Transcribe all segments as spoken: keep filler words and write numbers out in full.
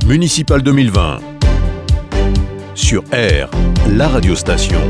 Municipal deux mille vingt. Sur R, la radiostation.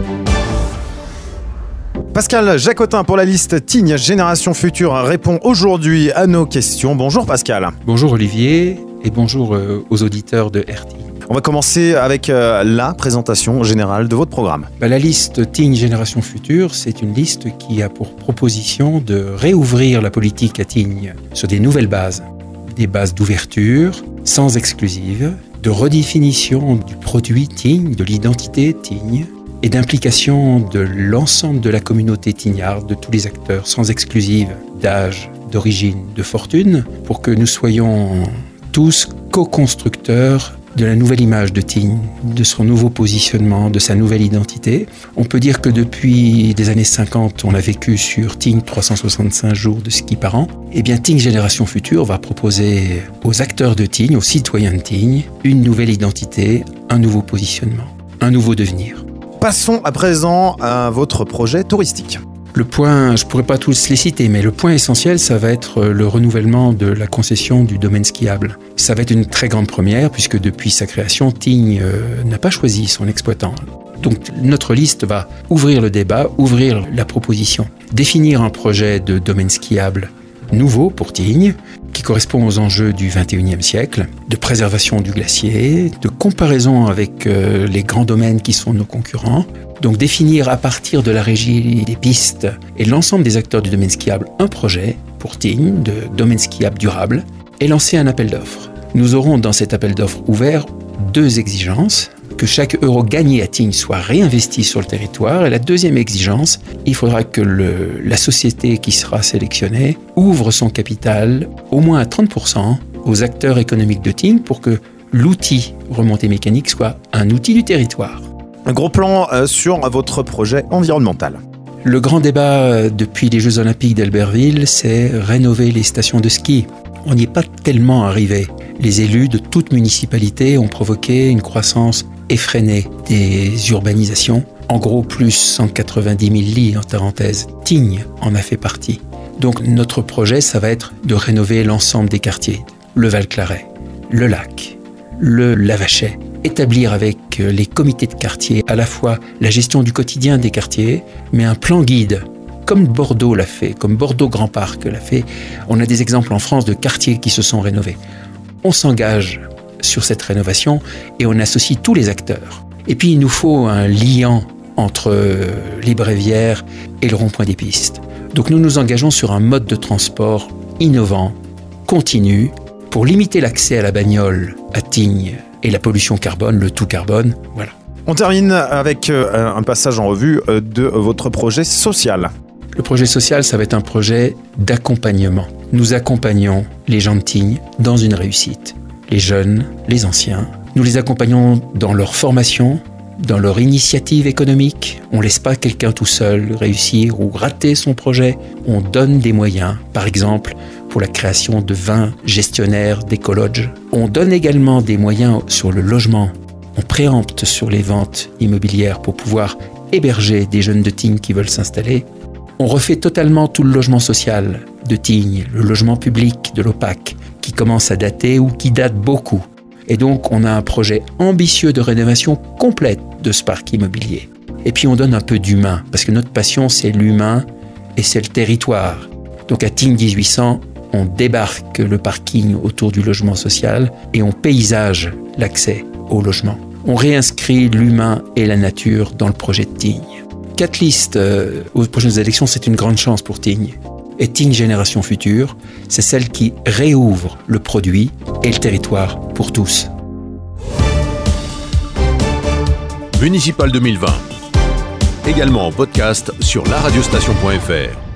Pascal Jacotin pour la liste Tignes Génération Future répond aujourd'hui à nos questions. Bonjour Pascal. Bonjour Olivier et bonjour aux auditeurs de R T. On va commencer avec euh, la présentation générale de votre programme. Bah, la liste Tignes Génération Future, c'est une liste qui a pour proposition de réouvrir la politique à Tignes sur des nouvelles bases. Des bases d'ouverture, sans exclusive, de redéfinition du produit Tignes, de l'identité Tignes, et d'implication de l'ensemble de la communauté tignarde, de tous les acteurs, sans exclusive d'âge, d'origine, de fortune, pour que nous soyons tous co-constructeurs de la nouvelle image de Tignes, de son nouveau positionnement, de sa nouvelle identité. On peut dire que depuis les années cinquante, on a vécu sur Tignes trois cent soixante-cinq jours de ski par an. Eh bien, Tignes Génération Future va proposer aux acteurs de Tignes, aux citoyens de Tignes, une nouvelle identité, un nouveau positionnement, un nouveau devenir. Passons à présent à votre projet touristique. Le point, je ne pourrais pas tous les citer, mais le point essentiel, ça va être le renouvellement de la concession du domaine skiable. Ça va être une très grande première, puisque depuis sa création, Tignes euh, n'a pas choisi son exploitant. Donc notre liste va ouvrir le débat, ouvrir la proposition, définir un projet de domaine skiable nouveau pour Tignes, qui correspond aux enjeux du vingt et unième siècle, de préservation du glacier, de comparaison avec euh, les grands domaines qui sont nos concurrents. Donc définir à partir de la régie des pistes et l'ensemble des acteurs du domaine skiable un projet pour Tignes de domaine skiable durable et lancer un appel d'offres. Nous aurons dans cet appel d'offres ouvert deux exigences. Que chaque euro gagné à Tignes soit réinvesti sur le territoire. Et la deuxième exigence, il faudra que le, la société qui sera sélectionnée ouvre son capital au moins à trente pour cent aux acteurs économiques de Tignes pour que l'outil remontée mécanique soit un outil du territoire. Un gros plan euh, sur votre projet environnemental. Le grand débat euh, depuis les Jeux Olympiques d'Albertville, c'est rénover les stations de ski. On n'y est pas tellement arrivé. Les élus de toute municipalité ont provoqué une croissance effrénée des urbanisations. En gros, plus cent quatre-vingt-dix mille lits en parenthèse. Tignes en a fait partie. Donc notre projet, ça va être de rénover l'ensemble des quartiers. Le Val-Claret, le Lac, le Lavachet. Établir avec les comités de quartier à la fois la gestion du quotidien des quartiers, mais un plan guide, comme Bordeaux l'a fait, comme Bordeaux Grand Parc l'a fait. On a des exemples en France de quartiers qui se sont rénovés. On s'engage sur cette rénovation et on associe tous les acteurs. Et puis il nous faut un liant entre les bréviaires et le rond-point des pistes. Donc nous nous engageons sur un mode de transport innovant, continu, pour limiter l'accès à la bagnole à Tignes et la pollution carbone, le tout carbone, voilà. On termine avec euh, un passage en revue euh, de votre projet social. Le projet social, ça va être un projet d'accompagnement. Nous accompagnons les gens de Tignes dans une réussite. Les jeunes, les anciens. Nous les accompagnons dans leur formation, dans leur initiative économique. On ne laisse pas quelqu'un tout seul réussir ou rater son projet. On donne des moyens, par exemple, pour la création de vingt gestionnaires d'écologes. On donne également des moyens sur le logement. On préempte sur les ventes immobilières pour pouvoir héberger des jeunes de Tignes qui veulent s'installer. On refait totalement tout le logement social de Tignes, le logement public de l'O P A C, qui commence à dater ou qui date beaucoup. Et donc, on a un projet ambitieux de rénovation complète de ce parc immobilier. Et puis, on donne un peu d'humain, parce que notre passion, c'est l'humain et c'est le territoire. Donc, à Tignes dix-huit cents, on débarque le parking autour du logement social et on paysage l'accès au logement. On réinscrit l'humain et la nature dans le projet de Tignes. Quatre listes euh, aux prochaines élections, c'est une grande chance pour Tignes. Et Tignes Génération Future, c'est celle qui réouvre le produit et le territoire pour tous. Municipal deux mille vingt. Également en podcast sur la radiostation point f r.